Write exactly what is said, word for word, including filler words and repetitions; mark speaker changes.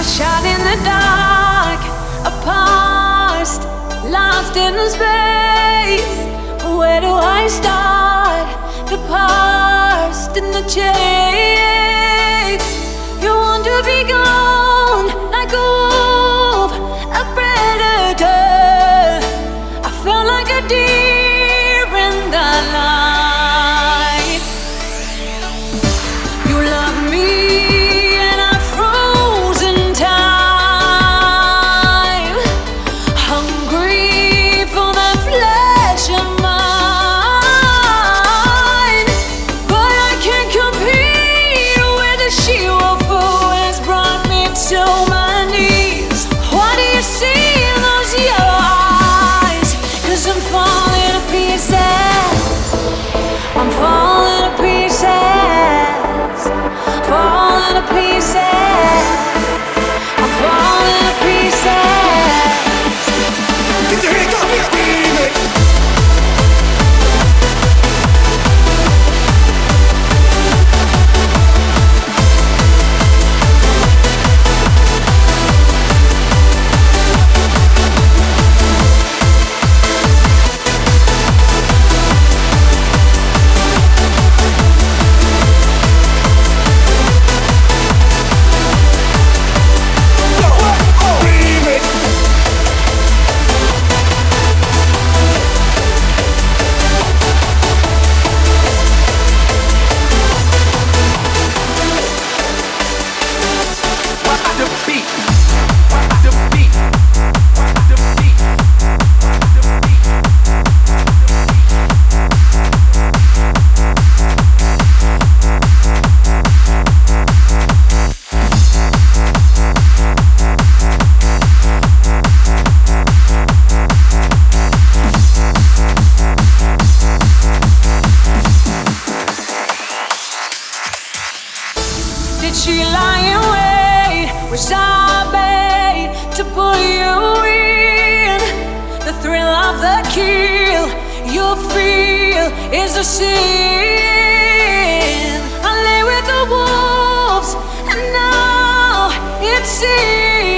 Speaker 1: Shot in the dark, a past, lost in the space. Where do I start? The past in the chase. You want to be gone like a wolf, a predator. I felt like a deer in the light. You love me. I'm falling to pieces, falling to pieces. I'm falling to pieces. Get your hands up, remix. Did she lie in wait? Was I bait to pull you in? The thrill of the kill you feel is a sin. I lay with the wolves and now it seems